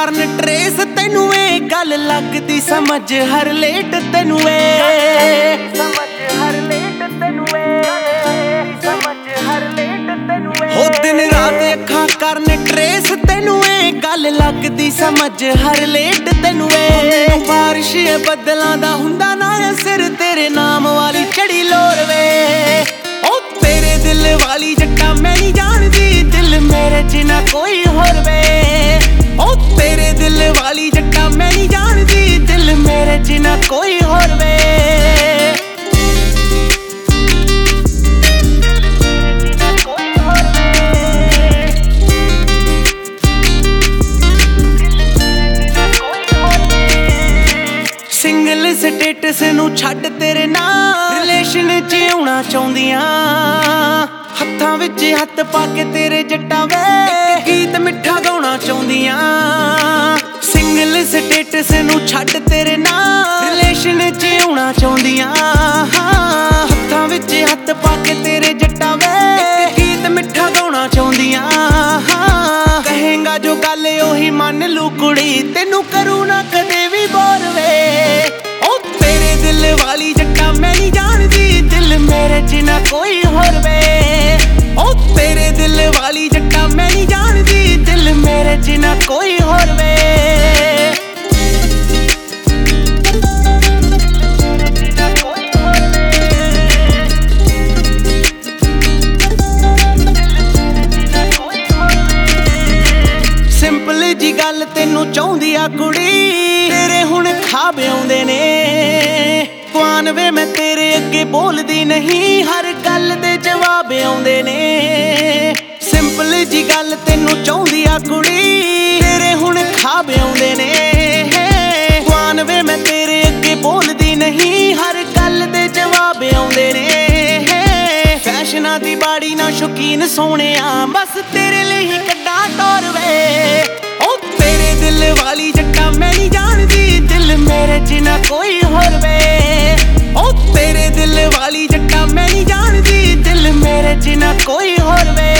ਕਰਨ ਟਰੇਸ ਤੈਨੂੰ ਇਹ ਗੱਲ ਲੱਗਦੀ ਸਮਝ ਹਰ ਲੇਟ ਤੈਨੂੰ ਏ ਸਮਝ ਹਰ ਲੇਟ ਤੈਨੂੰ ਏ ਸਮਝ ਹਰ ਲੇਟ ਤੈਨੂੰ ਏ ਹੋ ਦਿਨ ਰਾਤ ਅੱਖਾਂ ਕਰਨ ਟਰੇਸ ਤੈਨੂੰ ਇਹ ਗੱਲ ਲੱਗਦੀ ਸਮਝ ਹਰ ਲੇਟ ਤੈਨੂੰ ਏ ਬਾਰਿਸ਼ ਬੱਦਲਾਂ ਦਾ ਹੁੰਦਾ ਨਾ ਸਿਰ ਤੇਰੇ ਨਾਮ ਵਾਲੀ ਚੜੀ ਲੋਰ ਵੇ ਉਹ ਤੇਰੇ ਦਿਲ ਵਾਲੀ ਜੱਟਾ ਮੈਂ ਨਹੀਂ ਜਾਣਦੀ ਦਿਲ ਮੇਰੇ ਚ ਨਾ ਕੋਈ ਹੋਰ ਵੇ ਉਹ ਤੇਰੇ ਦਿਲ ਵਾਲੀ ਜੱਟਾ ਮੈਂ ਨਹੀਂ ਜਾਣਦੀ ਦਿਲ ਮੇਰੇ ਚ ਨਾ ਕੋਈ ਹੋਰ ਵੇ ਸਿੰਗਲ ਸਟੇਟਸ ਨੂੰ ਛੱਡ ਤੇਰੇ ਨਾਲ ਰਿਲੇਸ਼ਨ ਚ ਆਉਣਾ ਚਾਹੁੰਦੀਆਂ ਹੱਥਾਂ ਵਿੱਚ ਹੱਥ ਪਾ ਕੇ ਤੇਰੇ ਜੱਟਾਂ ਵੇ ਗੀਤ ਮਿੱਠਾ ਗਾਉਣਾ ਚਾਹੁੰਦੀਆਂ ਸਿੰਗਲ ਸਟੇਟਸ ਨੂੰ ਛੱਡ ਤੇਰੇ ਨਾਲ ਰਿਲੇਸ਼ਨ ਚ ਆਉਣਾ ਚਾਹੁੰਦੀਆਂ ਹੱਥਾਂ ਵਿੱਚ ਹੱਥ ਪਾ ਕੇ ਤੇਰੇ ਜੱਟਾਂ ਵੇ ਗੀਤ ਮਿੱਠਾ ਗਾਉਣਾ ਚਾਹੁੰਦੀਆਂ ਕਹੇਗਾ ਜੋ ਗੱਲ ਉਹੀ ਮੰਨ ਲੂ ਕੁੜੀ ਤੈਨੂੰ ਕਰੂ ਨਾ ਕਦੇ ਵੀ ਬੋਰ ਵੇ ਉਹ ਤੇਰੇ ਦਿਲ ਵਾਲੀ ਜੱਟਾ ਮੈਂ ਨਹੀਂ ਜਾਣਦੀ ਦਿਲ ਮੇਰੇ ਚ ਨਾ ਕੋਈ ਹੋਰ ਵੇ ਉਹ ਤੇਰੇ ਦਿਲ ਵਾਲੀ ਜੱਟਾ ਮੈਂ ਨਹੀਂ ਜਾਣਦੀ ਦਿਲ ਮੇਰੇ ਚ ਨਾ ਕੋਈ ਹੋਰ ਵੇ ਸਿੰਪਲ ਜੀ ਗੱਲ ਤੈਨੂੰ ਚਾਹੁੰਦੀ ਆ ਕੁੜੀ ਤੇਰੇ ਹੁਣ ਖਾਬ ਆਉਂਦੇ ਨੇ ਕੁਆਨ ਵੇ ਮੈਂ ਤੇਰੇ ਅੱਗੇ ਬੋਲਦੀ ਨਹੀਂ ਹਰ ਗੱਲ ਦੇ ਜਵਾਬ ਆਉਂਦੇ ਨੇ ਸਿੰਪਲ ਜੀ ਗੱਲ ਤੈਨੂੰ ਚਾਹੁੰਦੀ ਆ ਕੁੜੀ ਤੇਰੇ ਹੁਣ ਖਾਬ ਆਉਂਦੇ ਨੇ ਕੁਆਨ ਵੇ ਮੈਂ ਤੇਰੇ ਅੱਗੇ ਬੋਲਦੀ ਨਹੀਂ ਹਰ ਗੱਲ ਦੇ ਜਵਾਬ ਆਉਂਦੇ ਨੇ ਫੈਸ਼ਨਾਂ ਦੀ ਬਾੜੀ ਨਾ ਸ਼ੌਕੀਨ ਸੋਹਣਿਆ ਬਸ ਤੇਰੇ ਲਈ ਹੀ ਕੱਢਾਂ ਟੋਰ ਵੇ ਉਹ ਤੇਰੇ ਦਿਲ ਵਾਲੀ ਜੱਟਾ ਮੈਂ ਨਹੀਂ ਜਾਣਦੀ ਦਿਲ ਮੇਰੇ ਚ ਨਾ ਕੋਈ ਹੋਰ ਵੇ ਉਹ ਤੇਰੇ ਦਿਲ ਵਾਲੀ ਜੱਟਾ ਮੈਂ ਨਹੀਂ ਜਾਣਦੀ ਦਿਲ ਮੇਰੇ ਚ ਨਾ ਕੋਈ ਹੋਰ ਵੇ